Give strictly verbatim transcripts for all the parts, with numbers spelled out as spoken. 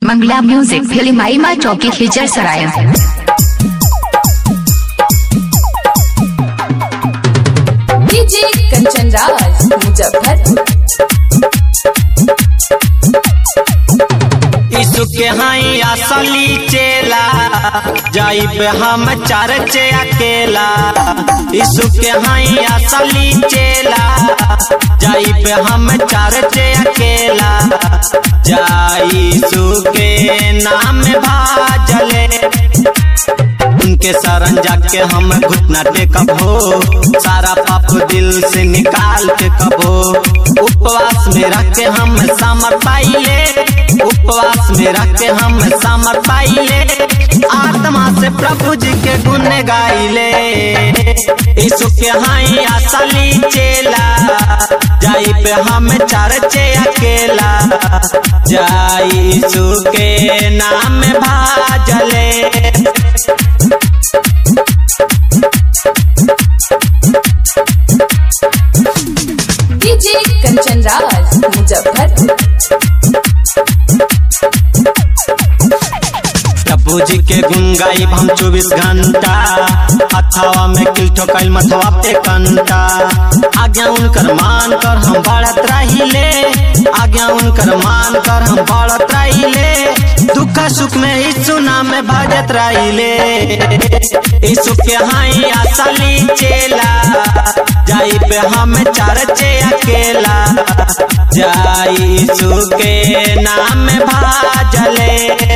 मंगला music film आई माँ चौकी खिचर सराय। डीजे कंचन राज मुजफ्फरपुर। यीशु के हाई असली चेला जाइब हम चर्चे अकेला। यीशु के हाई असली चेला जाइब हम चर्चे अकेला। यीशु के नाम भाजले उनके शरण जाके हम घुटना टेकब हो। सारा पाप दिल से निकाल के कबो। उपवास में रख के हम सामर पाइले। उपवास में रख के हम सामर पाइले। आत्मा से प्रभु जी के गुण गाइले। यीशु के हाई असली चेला जाई पे हम चर्चे अकेला। यीशु के नाम भाजले। डीजे कंचन राज मुजफ्फरपुर। प्रभु जी के गुण गाइब हम चौबीस घंटा। अथवा में किल ठोकाइल मथवा पे कंटा। आज्ञा उनकर मान कर हम बढ़त रहिले। आज्ञा उनकर मान कर हम बढ़त रहिले। दुख सुख में यीशु नाम में भजत रहिले। यीशु के हाई असली चेला जाई पे हम चर्चे अकेला। यीशु के नाम में भाजले।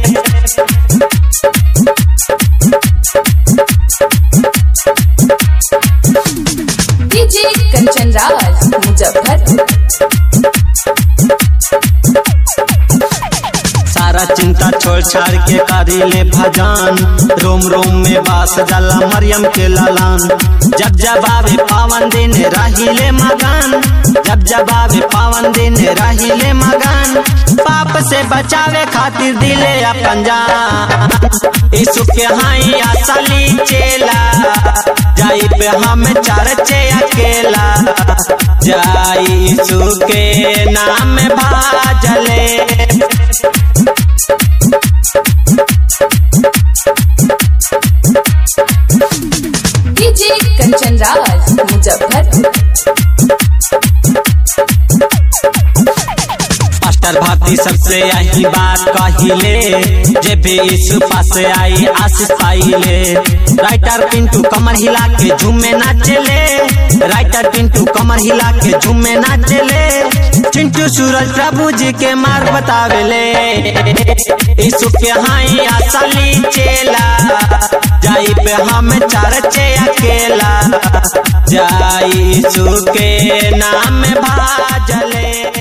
डीजे कंचन राज मुजफ्फरपुर। सारा चिंता छोड़ छाड़ के करीले भजन। रोम रोम में बास जाला मरियम के लालन। जब जब आवे पावन दिन रहिले मगन। जब जब आवे पावन दिन रहिले मगन। पाप से बचावे खातिर दिले अपन जान। यीशु के हाई असली चेला जाई पे हम चर्चे अकेला। यीशु के नाम भाजले। डीजे कंचन राज मुजफ्फरपुर। मास्टर भारती सबसे यही बात कहिले। जे भी यीशु पास आई आशीष पाइले। राइटर पिंटू कमर हिला के झूमे नाचले। राइटर पिंटू कमर हिला के झूमे नाचले। चिंटू सूरज प्रभु जी के मार्ग बतावेले। यीशु के हाई असली चेला जाई पे हम चर्चे अकेला। यीशु के नाम भाजले।